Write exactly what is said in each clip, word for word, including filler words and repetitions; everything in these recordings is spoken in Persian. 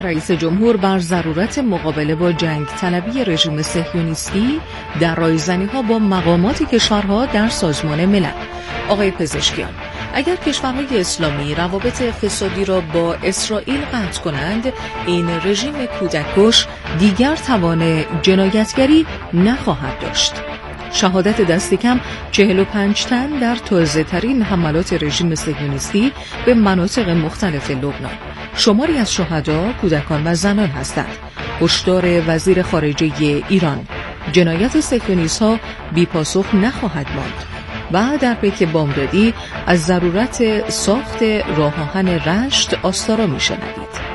رئیس جمهور بر ضرورت مقابله با جنگ طلبی رژیم صهیونیستی در رایزنی‌ها با مقامات کشورها در سازمان ملل. آقای پزشکیان: اگر کشورهای اسلامی روابط اقتصادی را با اسرائیل قطع کنند، این رژیم کودککش دیگر توان جنایتگری نخواهد داشت. شهادت دست کم چهل و پنج تن در تازه‌ترین حملات رژیم صهیونیستی به مناطق مختلف لبنان. شماری از شهدا کودکان و زنان هستند. هشدار وزیر خارجه ایران: جنایت صهیونیست‌ها بی‌پاسخ نخواهد ماند. و در پیک بامدادی از ضرورت ساخت راه آهن رشت آستارا می‌شنوید.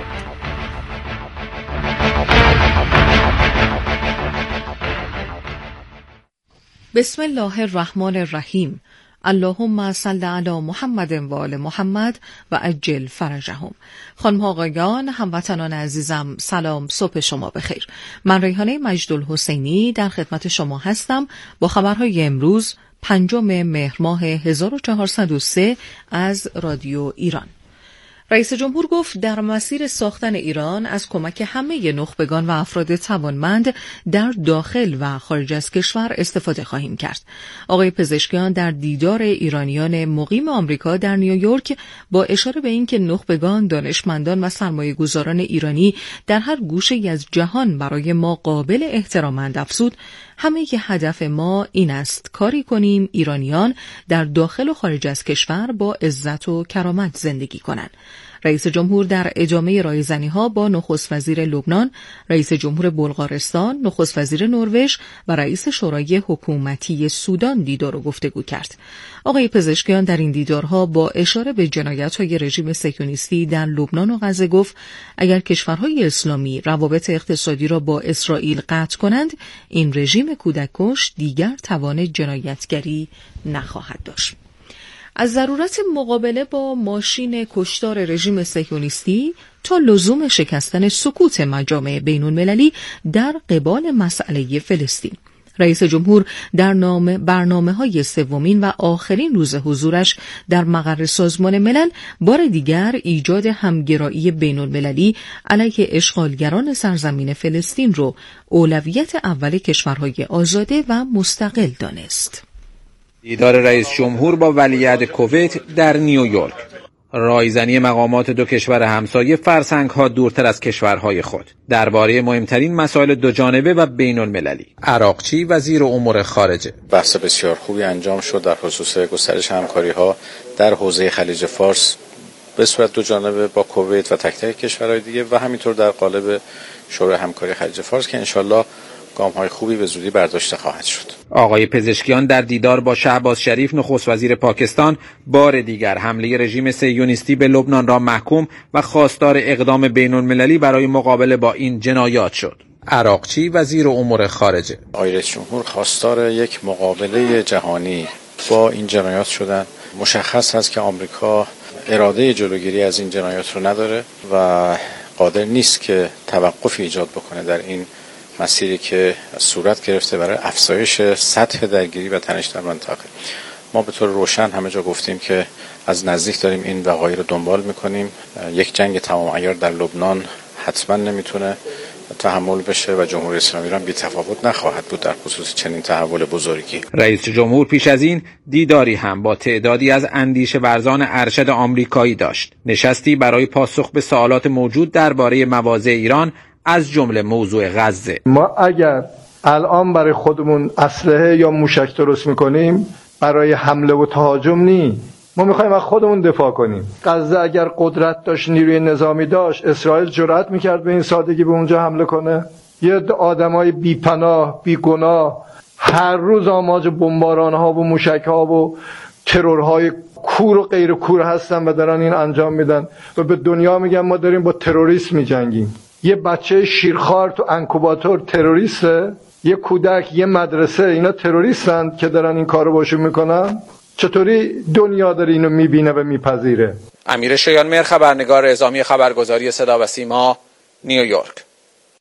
بسم الله الرحمن الرحیم. اللهم صل علی محمد و آل محمد و عجل فرجهم. خانم ها آقایان، هموطنان عزیزم، سلام، صبح شما بخیر. من ریحانه مجدالحسینی در خدمت شما هستم با خبرهای امروز پنجم مهر ماه هزار و چهارصد و سه از رادیو ایران. رئیس جمهور گفت در مسیر ساختن ایران از کمک همه نخبگان و افراد توانمند در داخل و خارج از کشور استفاده خواهیم کرد. آقای پزشکیان در دیدار ایرانیان مقیم آمریکا در نیویورک با اشاره به اینکه نخبگان، دانشمندان و سرمایه‌گذاران ایرانی در هر گوشه‌ای از جهان برای ما قابل احترامند افزود، همه که هدف ما این است کاری کنیم ایرانیان در داخل و خارج از کشور با عزت و کرامت زندگی کنند. رئیس جمهور در ادامه رایزنی‌ها با نخست وزیر لبنان، رئیس جمهور بلغارستان، نخست وزیر نروژ و رئیس شورای حکومتی سودان دیدار و گفتگو کرد. آقای پزشکیان در این دیدارها با اشاره به جنایت‌های رژیم صهیونیستی در لبنان و غزه گفت اگر کشورهای اسلامی روابط اقتصادی را با اسرائیل قطع کنند، این رژیم کودککش دیگر توان جنایتگری نخواهد داشت. از ضرورت مقابله با ماشین کشتار رژیم صهیونیستی تا لزوم شکستن سکوت مجامع بین‌المللی در قبال مسئله فلسطین، رئیس جمهور در نام برنامه‌های سومین و آخرین روز حضورش در مقر سازمان ملل بار دیگر ایجاد همگرایی بین‌المللی علیه اشغالگران سرزمین فلسطین رو اولویت اول کشورهای آزاده و مستقل دانست. دیدار رئیس جمهور با ولیعهد کویت در نیویورک. رایزنی مقامات دو کشور همسایه فرسنگ‌ها دورتر از کشورهای خود درباره مهمترین مسائل دوجانبه و بین‌المللی. عراقچی وزیر امور خارجه: بحث بسیار خوبی انجام شد در خصوص گسترش همکاری‌ها در حوزه خلیج فارس به صورت دوجانبه با کویت و تک تک کشورهای دیگه و همینطور در قالب شورای همکاری خلیج فارس که انشالله گام‌های خوبی به زودی برداشته خواهد شد. آقای پزشکیان در دیدار با شهباز شریف نخست وزیر پاکستان بار دیگر حمله رژیم صهیونیستی به لبنان را محکوم و خواستار اقدام بین‌المللی برای مقابله با این جنایات شد. عراقچی وزیر امور خارجه: آقای رئیس جمهور خواستار یک مقابله جهانی با این جنایات شدن. مشخص است که آمریکا اراده جلوگیری از این جنایات رو نداره و قادر نیست که توقفی ایجاد بکنه در این مسیری که صورت گرفته برای افزایش سطح درگیری و تنش در منطقه. ما به طور روشن همه جا گفتیم که از نزدیک داریم این وقایع رو دنبال میکنیم. یک جنگ تمام عیار در لبنان حتما نمیتونه تحمل بشه و جمهوری اسلامی ایران بی‌تفاوت نخواهد بود در خصوص چنین تحول بزرگی. رئیس جمهور پیش از این دیداری هم با تعدادی از اندیشه ورزان ارشد آمریکایی داشت. نشستی برای پاسخ به سوالات موجود درباره مواضع ایران از جمله موضوع غزه. ما اگر الان برای خودمون اسلحه یا موشک درست میکنیم برای حمله و تهاجم نی، ما میخوایم از خودمون دفاع کنیم. غزه اگر قدرت داشت، نیروی نظامی داشت، اسرائیل جرأت میکرد به این سادگی به اونجا حمله کنه؟ یه آدمای بی‌پناه، بی‌گناه هر روز آماج بمباران‌ها و موشک‌ها و ترورهای کور و غیر کور هستن و دارن این انجام میدن و به دنیا میگن ما داریم با تروریسم میجنگیم. یه بچه شیرخوار تو انکوباتور تروریسته، یه کودک، یه مدرسه، اینا تروریستن که دارن این کارو باشون میکنن؟ چطوری دنیا داره اینو میبینه و میپذیره؟ امیر شایان مهر، خبرنگار اعزامی خبرگزاری صدا و سیما، نیویورک.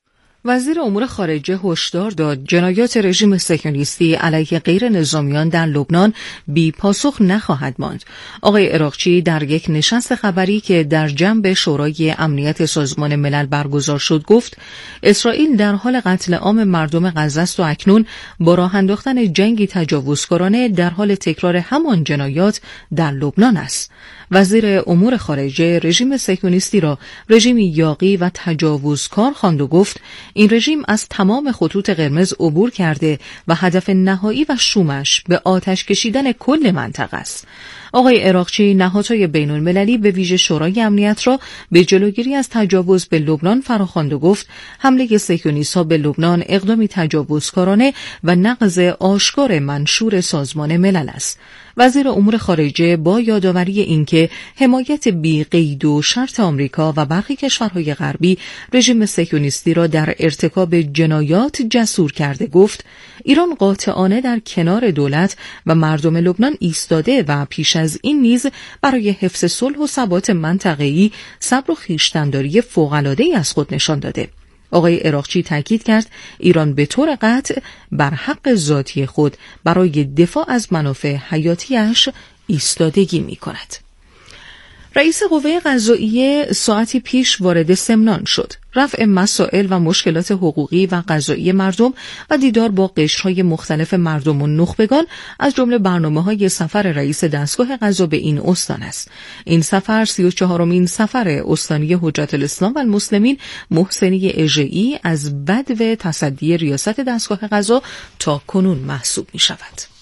وزیر امور خارجه هشدار داد جنایات رژیم صهیونیستی علیه غیر نظامیان در لبنان بی پاسخ نخواهد ماند. آقای عراقچی در یک نشست خبری که در جنب شورای امنیت سازمان ملل برگزار شد گفت اسرائیل در حال قتل عام مردم غزه است و اکنون با راه انداختن جنگی تجاوزکارانه در حال تکرار همان جنایات در لبنان است. وزیر امور خارجه رژیم صهیونیستی را رژیمی یاغی و تجاوزکار خواند و گفت این رژیم از تمام خطوط قرمز عبور کرده و هدف نهایی و شومش به آتش کشیدن کل منطقه است. آقای عراقچی نهادهای بین المللی به ویژه شورای امنیت را به جلوگیری از تجاوز به لبنان فراخواند و گفت حمله صهیونیست‌ها به لبنان اقدامی تجاوزکارانه و نقض آشکار منشور سازمان ملل است. وزیر امور خارجه با یادآوری اینکه حمایت بی قید و شرط آمریکا و برخی کشورهای غربی رژیم صهیونیستی را در ارتکاب جنایات جسور کرده گفت ایران قاطعانه در کنار دولت و مردم لبنان ایستاده و پیش از این نیز برای حفظ صلح و ثبات منطقه‌ای صبر و خویشتن‌داری فوق‌العاده‌ای از خود نشان داده. آقای عراقچی تاکید کرد ایران به طور قطع بر حق ذاتی خود برای دفاع از منافع حیاتیش ایستادگی می‌کند. رئیس قوه قضاییه ساعتی پیش وارد سمنان شد. رفع مسائل و مشکلات حقوقی و قضایی مردم و دیدار با قشرهای مختلف مردم و نخبگان از جمله برنامه‌های سفر رئیس دستگاه قضا به این استان است. این سفر سی و چهارمین سفر استانی حجت الاسلام و المسلمین محسنی اژه‌ای از بدو تصدی ریاست دستگاه قضا تا کنون محسوب می‌شود.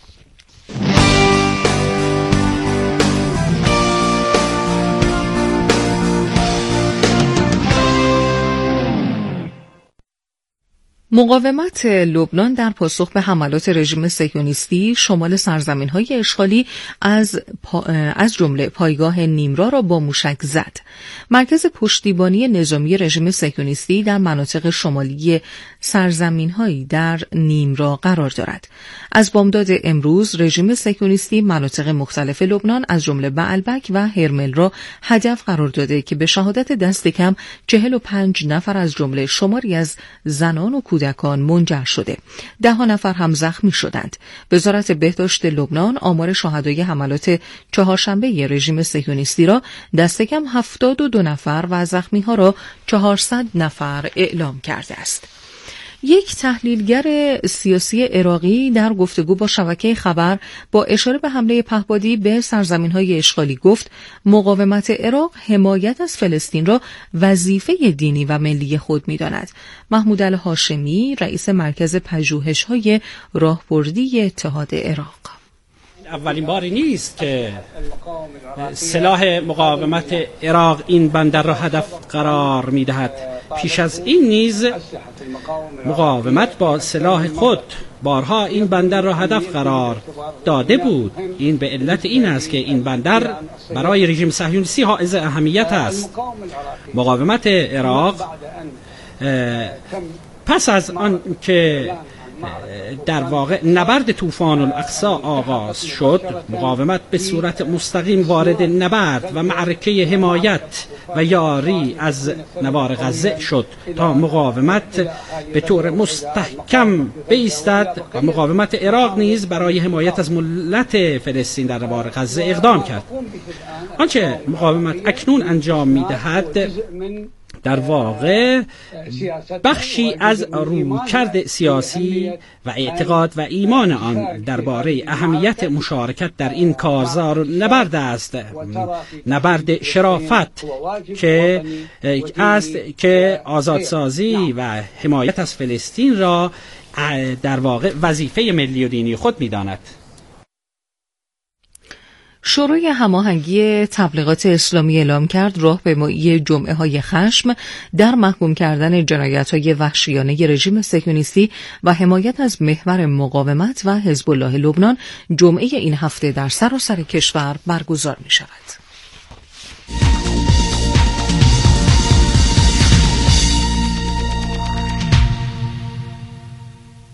مقاومت لبنان در پاسخ به حملات رژیم صهیونیستی شمال سرزمین‌های اشغالی از پا... از جمله پایگاه نیمرا را با موشک زد. مرکز پشتیبانی نظامی رژیم صهیونیستی در مناطق شمالی سرزمین‌هایی در نیمرا قرار دارد. از بامداد امروز رژیم صهیونیستی مناطق مختلف لبنان از جمله بعلبک و هرمل را هدف قرار داده که به شهادت دست کم چهل و پنج نفر از جمله شماری از زنان و کودکان منجر شده. ده ها نفر هم زخمی شدند. وزارت بهداشت لبنان آمار شهدای حملات چهارشنبه رژیم صهیونیستی را دست کم هفتاد و دو نفر و زخمی‌ها را چهارصد نفر اعلام کرده است. یک تحلیلگر سیاسی عراقی در گفتگو با شبکه خبر با اشاره به حمله پهپادی به سرزمین‌های اشغالی گفت مقاومت عراق حمایت از فلسطین را وظیفه دینی و ملی خود می‌داند. محمود الهاشمی رئیس مرکز پژوهش‌های راهبردی اتحاد عراق: اولین باری نیست که سلاح مقاومت عراق این بندر را هدف قرار می‌دهد. پیش از این نیز مقاومت با سلاح خود بارها این بندر را هدف قرار داده بود. این به علت این است که این بندر برای رژیم صهیونیستی حائز اهمیت است. مقاومت عراق پس از آن که در واقع نبرد طوفان الاقصی آغاز شد، مقاومت به صورت مستقیم وارد نبرد و معرکه حمایت و یاری از نوار غزه شد تا مقاومت به طور مستحکم بایستد و مقاومت عراق نیز برای حمایت از ملت فلسطین در نوار غزه اقدام کرد. آنچه مقاومت اکنون انجام می‌دهد در واقع بخشی از رویکرد سیاسی و اعتقاد و ایمان آن درباره اهمیت مشارکت در این کارزار و نبرد است. نبرد شرافت که است که آزادسازی و حمایت از فلسطین را در واقع وظیفه ملی و دینی خود می‌داند. شورای هماهنگی تبلیغات اسلامی اعلام کرد راهپیمایی جمعه های خشم در محکوم کردن جنایت‌های وحشیانه رژیم صهیونیستی و حمایت از محور مقاومت و حزب الله لبنان جمعه این هفته در سراسر کشور برگزار می شود.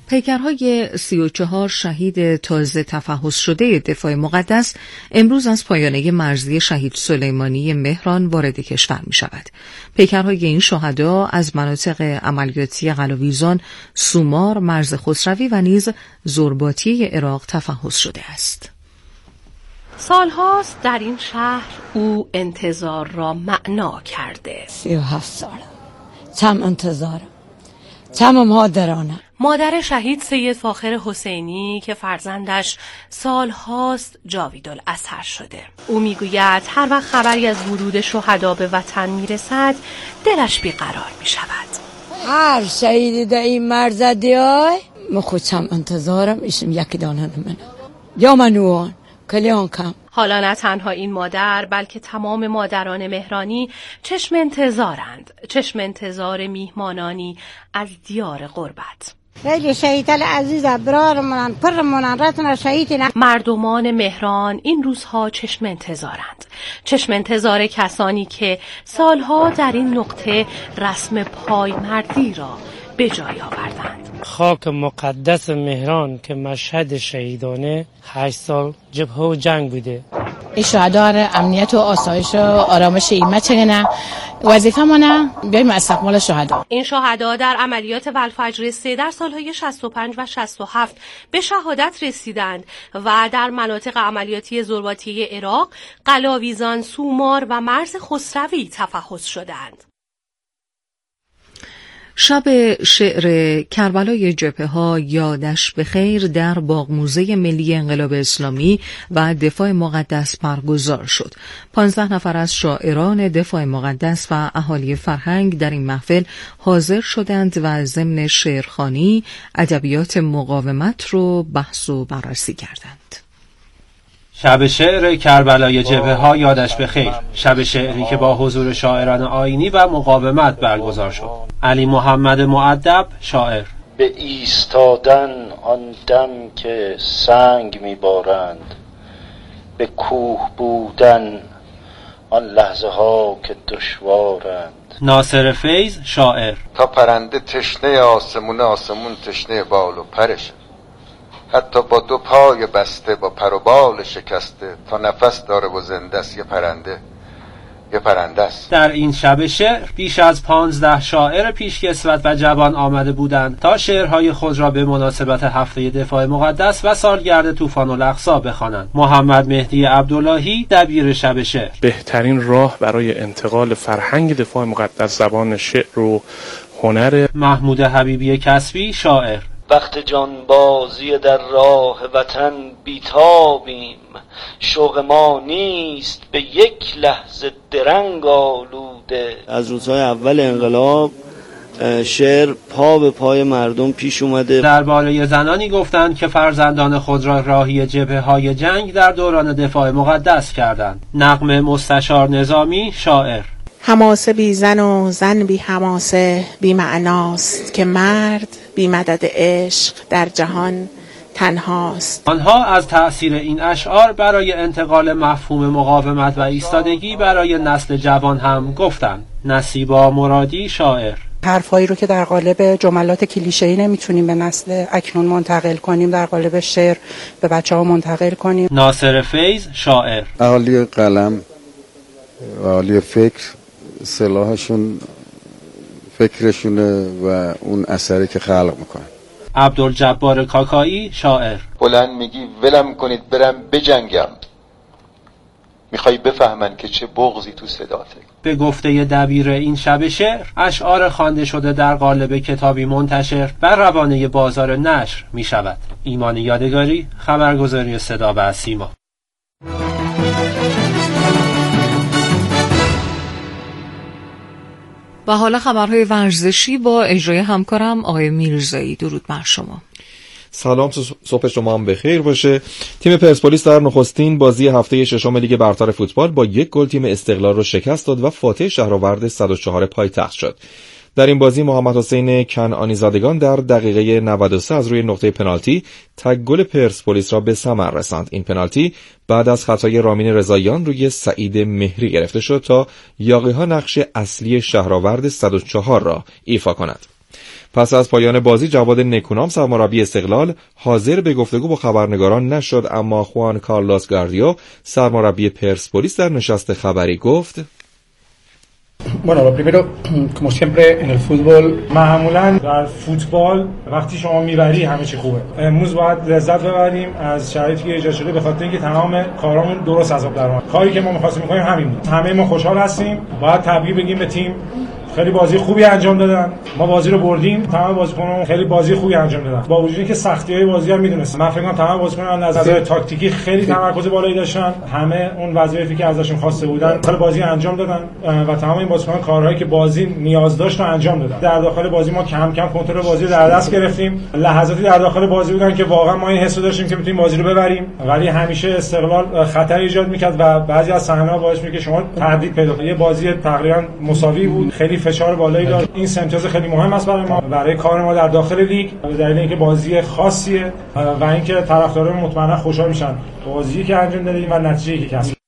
پیکرهای سی و چهار شهید تازه تفحص شده دفاع مقدس امروز از پایانه مرزی شهید سلیمانی مهران وارد کشور می شود. پیکرهای این شهدا از مناطق عملیاتی قلاویزان، سومار، مرز خسروی و نیز زرباتی عراق تفحص شده است. سالهاست در این شهر او انتظار را معنا کرده. سی و هفت سالم، چم انتظارم، چم مادرانم. مادر شهید سید فاخر حسینی که فرزندش سالهاست جاویدالاثر شده. او میگوید هر وقت خبری از ورود شهدا به وطن میرسد دلش بیقرار میشود. هر شهیدی در این مرز دیای من خودم انتظارم ایشم یکی دانه منه یا منوان کلیان کم. حالا نه تنها این مادر بلکه تمام مادران مهرانی چشم انتظارند، چشم انتظار میهمانانی از دیار غربت. خیلی شهیدال عزیز برارمونن پرمونن رتن شهیدی. مردمان مهران این روزها چشم انتظارند، چشم انتظار کسانی که سالها در این نقطه رسم پایمردی را به جای آوردند. خاک مقدس مهران که مشهد شهیدانه هشت سال جبهه و جنگ بوده. این شهدا امنیت و آسایش و آرامش ایمه چگونه وظیفه منه بیایم استقبال شهدا. این شهدا در عملیات والفجر سه در سالهای شصت و پنج و شصت و هفت به شهادت رسیدند و در مناطق عملیاتی زرباتی عراق، قلاویزان، سومار و مرز خسروی تفحص شدند. شب شعر کربلای جبهه‌ها یادش بخیر در باغ موزه ملی انقلاب اسلامی و دفاع مقدس برگزار شد. پانزده نفر از شاعران دفاع مقدس و اهالی فرهنگ در این محفل حاضر شدند و ضمن شعرخوانی ادبیات مقاومت رو بحث و بررسی کردند. شب شعر کربلای جبهه‌ها یادش بخیر، شب شعری که با حضور شاعران آیینی و مقاومت برگزار شد. علی محمد مؤدب، شاعر: به ایستادن آن دم که سنگ می‌بارند، به کوه بودن آن لحظه ها که دشوارند. ناصر فیض، شاعر: تا پرنده تشنه آسمون، آسمون تشنه بال و پرش، حتی با دو پای بسته با پر و بال شکسته، تا نفس داره و زنده است یه پرنده یه پرنده است. در این شب شعر بیش از پانزده شاعر پیشکسوت و جوان آمده بودند تا شعرهای خود را به مناسبت هفته دفاع مقدس و سالگرد طوفان الاقصی بخوانند. محمد مهدی عبداللهی، دبیر شب شعر: بهترین راه برای انتقال فرهنگ دفاع مقدس زبان شعر و هنر. محمود حبیبی کسبی، شاعر: وقت جانبازی در راه وطن بیتابیم، شوق ما نیست به یک لحظه درنگ آلوده. از روزهای اول انقلاب شعر پا به پای مردم پیش اومده. درباره زنانی گفتند که فرزندان خود را راهی جبهه‌های جنگ در دوران دفاع مقدس کردند. نغمه مستشار نظامی، شاعر: حماسه بی زن و زن بی حماسه بی معناست، که مرد بی مدد عشق در جهان تنهاست. آنها از تأثیر این اشعار برای انتقال مفهوم مقاومت و ایستادگی برای نسل جوان هم گفتند. نصیبا مرادی، شاعر: حرفایی رو که در قالب جملات کلیشه‌ای نمیتونیم به نسل اکنون منتقل کنیم، در قالب شعر به بچه‌ها منتقل کنیم. ناصر فیض، شاعر: اهالی قلم و اهالی فکر سلاحشون فکرشونه و اون اثری که خلق میکنن. عبدالجبار کاکایی، شاعر: بلند میگی ولم کنید برم بجنگم، میخوای بفهمن که چه بغضی تو صداته. به گفته دبیر این شب شعر، اشعار خوانده شده در قالب کتابی منتشر بر روانه بازار نشر می شود. ایمان یادگاری، خبرگزاری صدا و سیما. و حالا خبرهای ورزشی با اجرای همکارم آقای میرزایی. درود بر شما. سلام، صبح شما هم بخیر باشه. تیم پرسپولیس در نخستین بازی هفته ششم لیگ برتر فوتبال با یک گل تیم استقلال رو شکست داد و فاتح شهرآورد صد و چهار پایتخت شد. در این بازی محمد حسین کنعانی زادگان در دقیقه نود و سه از روی نقطه پنالتی تک گل پرسپولیس را به ثمر رساند. این پنالتی بعد از خطای رامین رضاییان روی سعید مهری گرفته شد تا یاغی‌ها نقش اصلی شهرآورد صد و چهار را ایفا کند. پس از پایان بازی جواد نکونام سرمربی استقلال حاضر به گفتگو با خبرنگاران نشد، اما خوان کارلوس گاردیو سرمربی پرسپولیس در نشست خبری گفت: Bueno, lo primero, como siempre en el fútbol, معمولاً در فوتبال وقتی شما میبری همه چی خوبه. امروز باید لذت ببریم از شرایطی که ایجاد شده، به خاطر اینکه تمام کارامون درست از آب در اومد. کاری که ما می‌خواستیم بکنیم همین بود. همه ما خوشحال هستیم. باید تبریک بگیم به تیم. خیلی بازی خوبی انجام دادن. ما بازی رو بردیم. تمام بازیکنان خیلی بازی خوبی انجام دادن. با وجود اینکه سختی‌های بازی هم می‌دونستم. من فکر کنم تمام بازیکنان از نظر تاکتیکی خیلی تمرکز بالایی داشتن. همه اون وظایفی که ازشون خواسته بودن خیلی بازی انجام دادن و تمام این بازیکنان کارهایی که بازی نیاز داشت رو انجام دادن. در داخل بازی ما کم کم کنترل بازی رو در دست گرفتیم. لحظاتی در داخل بازی بودن که واقعا ما این حسو داشتیم که می‌تونیم بازی رو ببریم، ولی همیشه استقلال خطر ایجاد می‌کرد و بعضی از صحنه‌ها باعث می‌شد که شما تردید پیدا کنید. یه بازی تقریبا مساوی بود، خیلی فشار بالایی داشت. این امتیاز خیلی مهم است برای ما، برای کار ما در داخل لیگ، به دلیل اینکه بازی خاصیه و اینکه طرفداران مطمئنا خوشحال میشن بازی که انجام دادیم و نتیجه‌ای که کسب.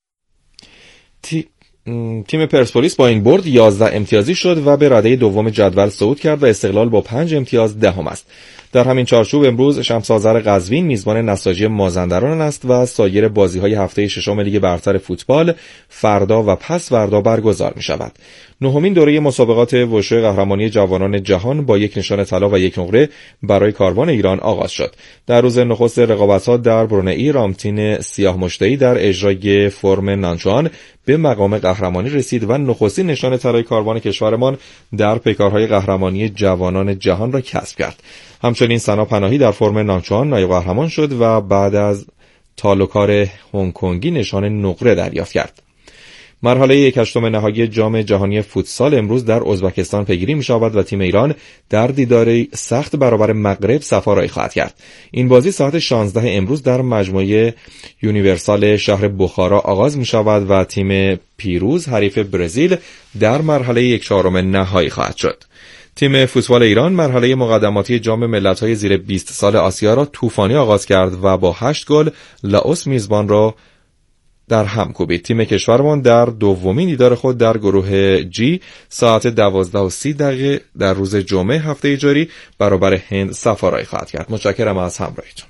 تی... تیم پرسپولیس با این برد یازده امتیازی شد و به رده دوم جدول صعود کرد و استقلال با پنج امتیاز دهم است. در همین چارچوب امروز شمس آذر قزوین میزبان نساجی مازندران است و سایر بازی‌های هفته ششم لیگ برتر فوتبال فردا و پس فردا برگزار می‌شود. نهمین دوره مسابقات وشو قهرمانی جوانان جهان با یک نشان طلا و یک نقره برای کاروان ایران آغاز شد. در روز نخست رقابت‌ها در برونئی رامتین سیاه مشتری در اجرای فرم نانچوان به مقام قهرمانی رسید و نخستین نشان طلای کاروان کشورمان در پیکارهای قهرمانی جوانان جهان را کسب کرد. همچنین سنا پناهی در فرم نانچوان نایب قهرمان شد و بعد از تالوکار هنگ کنگی نشان نقره دریافت کرد. مرحله یک هشتم نهایی جام جهانی فوتسال امروز در ازبکستان پیگیری می شود و تیم ایران در دیداری سخت برابر مغرب صفارایی خواهد کرد. این بازی ساعت شانزده امروز در مجموعه یونیورسال شهر بخارا آغاز می شود و تیم پیروز حریف برزیل در مرحله یک چهارم نهایی خواهد شد. تیم فوتبال ایران مرحله مقدماتی جام ملت‌های زیر بیست سال آسیا را طوفانی آغاز کرد و با هشت گل لاوس میزبان را در هم کوبید. تیم کشورمان در دومین دیدار خود در گروه جی ساعت دوازده و سی دقیقه در روز جمعه هفته جاری برابر هند صفارایی خواهد کرد. متشکرم از همراهیتون.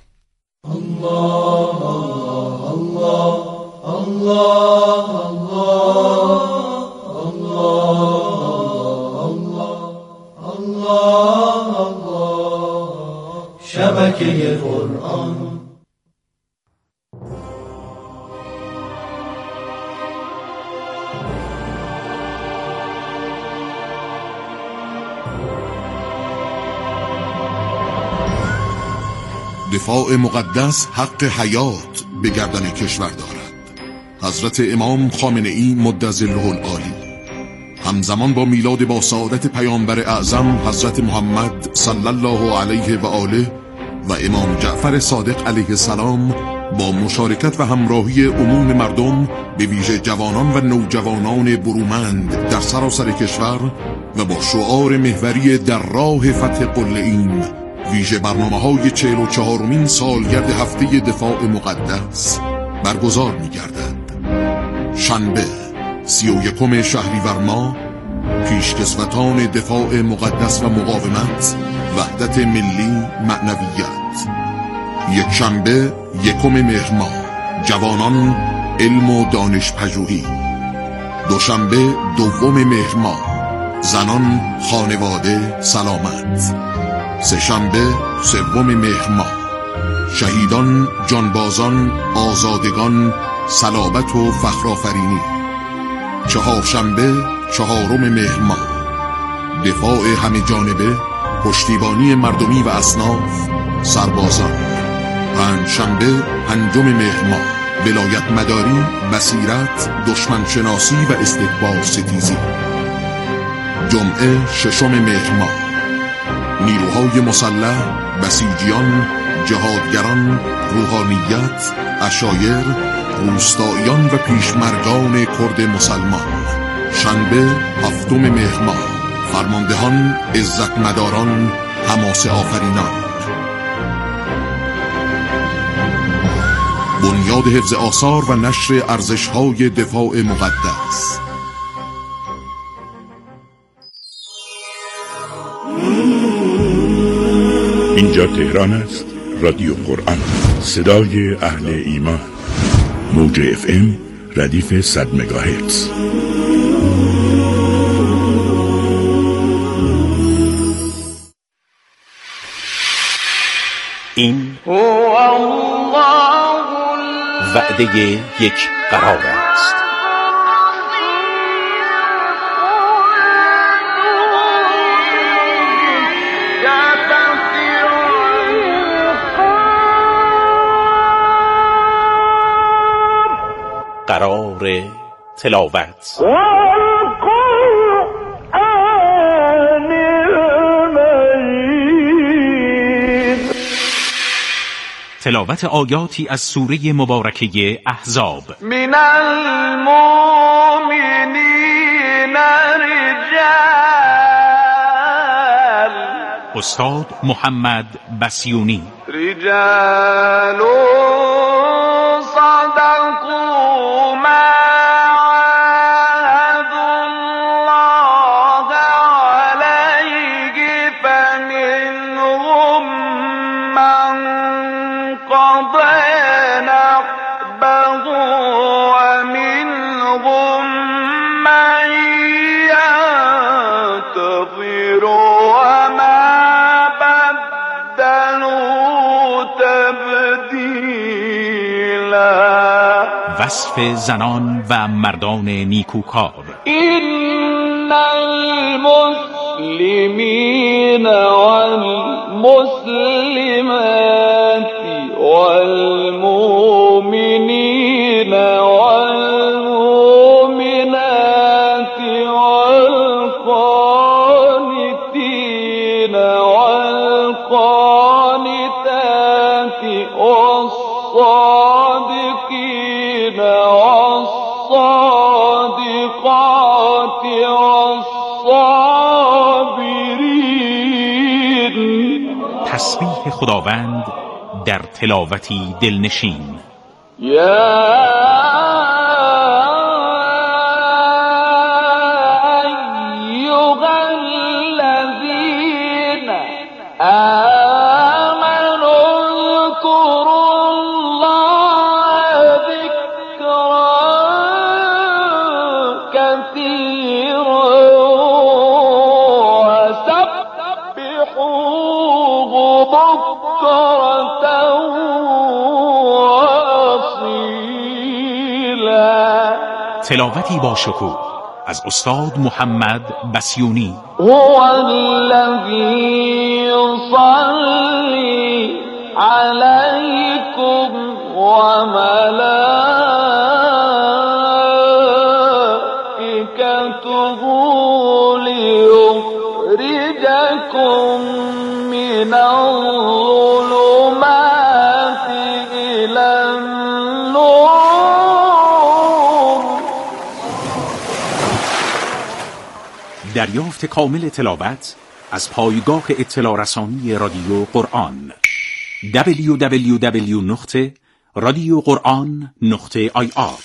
الله الله الله الله الله شبکه قرآن. دفاع مقدس حق حیات به گردن کشور دارد. حضرت امام خامنه ای مدظله العالی همزمان با میلاد با سعادت پیامبر اعظم حضرت محمد صلی الله علیه و آله و امام جعفر صادق علیه السلام با مشارکت و همراهی عموم مردم به ویژه جوانان و نوجوانان برومند در سراسر کشور و با شعار محوری در راه فتح قله‌ایم ویژه برنامه‌های چهل و چهارمین سالگرد هفته دفاع مقدس برگزار می‌گردد. شنبه سی و یکم شهریور ماه پیشکسوتان دفاع مقدس و مقاومت، وحدت ملی، معنویت. یک شنبه یکم مهر ماه جوانان، علم و دانش پژوهی. دوشنبه دوم مهر ماه زنان، خانواده، سلامت. سه شنبه سوم مهر ماه شهیدان، جانبازان، آزادگان، صلابت و فخرآفرینی. چهارشنبه چهارم مهر ماه دفاع همه جانبه، پشتیبانی مردمی و اصناف، سربازان. پنجشنبه پنجم مهر ماه ولایت مداری، بصیرت، دشمن شناسی و استکبار ستیزی. جمعه ششم مهر ماه نیروهای مسلح، بسیجیان، جهادگران، روحانیت، عشایر، روستاییان و پیشمرگان کرد مسلمان. شنبه هفتم مهر ماه فرماندهان، عزت مداران، حماسه آفرینان. بنیاد حفظ آثار و نشر ارزش‌های دفاع مقدس. اینجا تهران است، رادیو قرآن، صدای اهل ایمان. موج اف ام ردیف صد مگاهرتز. این وعده یک قرار است. قرار تلاوت. تلاوت آیاتی از سوره مبارکه احزاب. من المؤمنین رجال. استاد محمد بسیونی. رجال صدقوا ما عاهدوا الله علیه فمنهم من قضى نحبه ومنهم من ينتظر وما بدلوا تبدیلا. وصف زنان و مردان نیکوکار. این المسلمین والمسلمات والمؤمنین والمؤمنات والقانتين والقانتات والصادقين والصادقات والصابرين. تسبیح خداوند در تلاوتی دلنشین. یا ایها الذین آمنوا اذکروا الله ذکرا کثیرا وسبحوه بکرة تلاوتی با شکوه از استاد محمد بسیونی. هو الذی یصلی علیکم و ملائکته لیخرجکم من الظلمات الی النور. دریافت کامل تلاوت از پایگاه اطلاع رسانی رادیو قرآن دبلیو دبلیو دبلیو نقطه رادیو قرآن نقطه آی آر.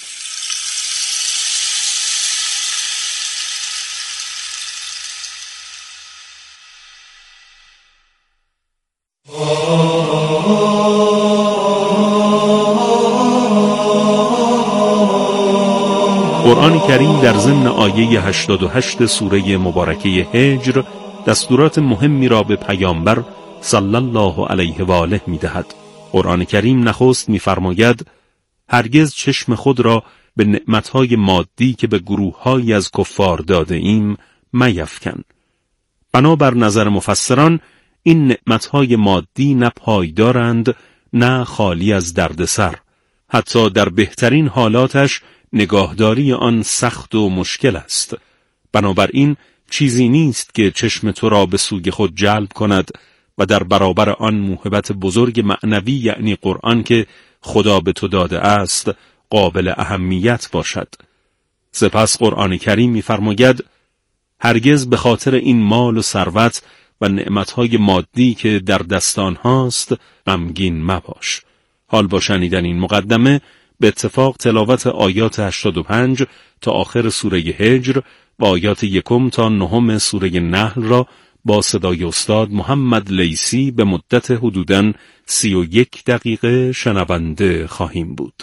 قرآن کریم در ضمن آیه هشتاد و هشت سوره مبارکه هجر دستورات مهمی را به پیامبر صلی الله علیه و آله می‌دهد. قرآن کریم نخست می‌فرماید هرگز چشم خود را به نعمت‌های مادی که به گروه‌هایی از کفار داده ایم میفکن. بنابر نظر مفسران این نعمت‌های مادی نه پایدارند نه خالی از دردسر. حتی در بهترین حالاتش نگاهداری آن سخت و مشکل است. بنابراین چیزی نیست که چشم تو را به سوی خود جلب کند و در برابر آن موهبت بزرگ معنوی یعنی قرآن که خدا به تو داده است قابل اهمیت باشد. سپس قرآن کریم می‌فرماید هرگز به خاطر این مال و ثروت و نعمتهای مادی که در دست آنهاست غمگین مباش. حال با شنیدن این مقدمه به اتفاق تلاوت آیات هشتاد و پنج تا آخر سوره هجر و آیات یکم تا نهم سوره نحل را با صدای استاد محمد لیثی به مدت حدوداً سی و یک دقیقه شنونده خواهیم بود.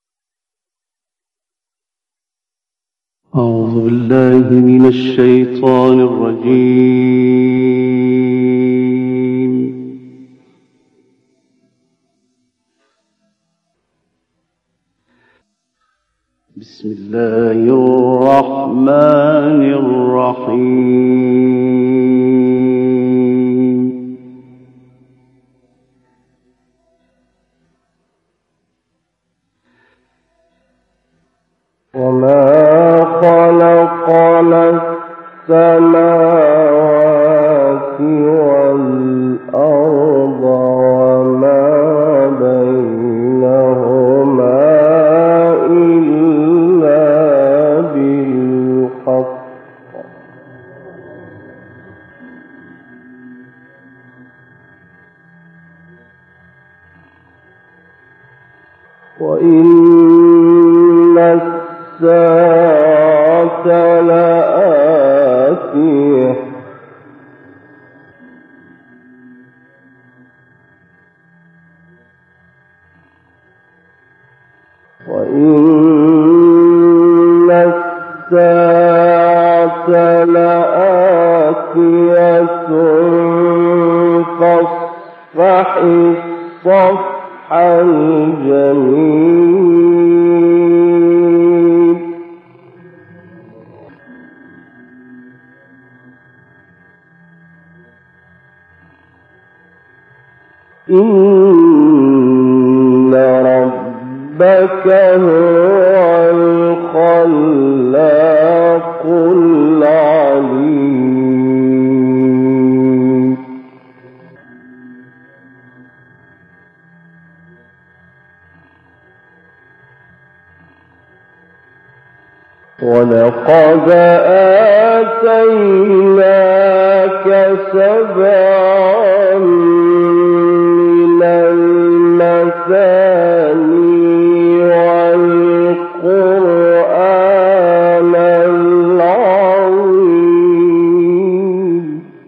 أعوذ بالله من الشيطان الرجيم. بسم الله الرحمن الرحيم. وما خلقنا السماوات والأرض وما بينهما إلا بالحق وإن الساعة لآتية وإن الساعة لآتية فاصفح الصفح الجميل. إن ربك هو الخلاق العليم. ولقد آتيناك سبعا من المثاني والقرآن العظيم.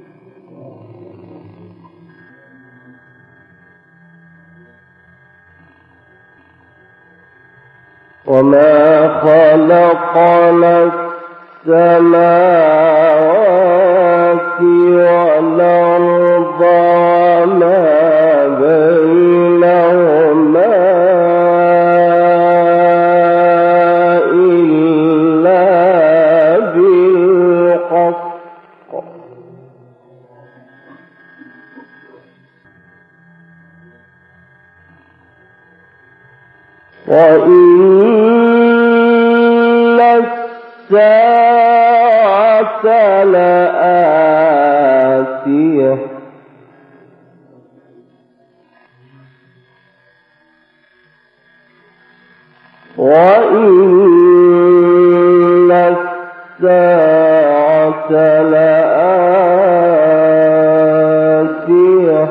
وما خلقنا السماوات والأرض وما بينهما إلا بالحق وإن الساعة لآتية وإن الساعة لآتية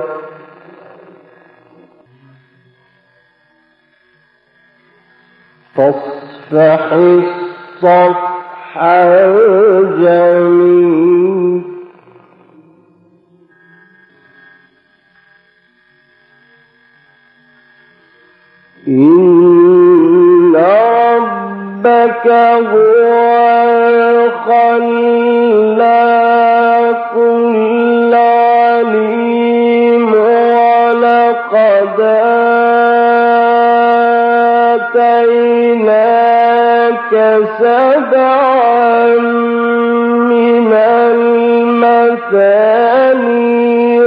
فاصفح الصفح الجميل. إن ربك هو الخلاق العليم. ولقد آتيناك سبعا من المثاني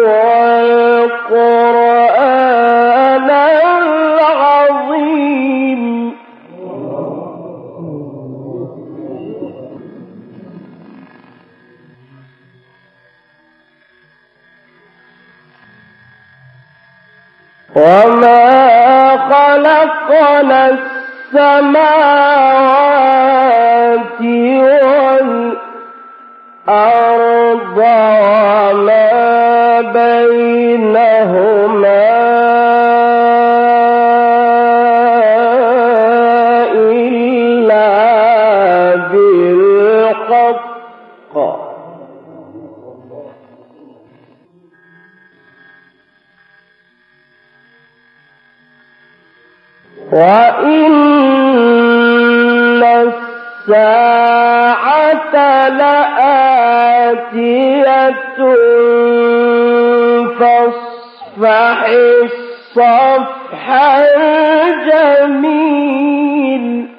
والقرآن العظيم. وما خلقنا السماوات والأرض وما بينهما إلا بالحق وإن الساعة لآتية فاصفح الصفح الجميل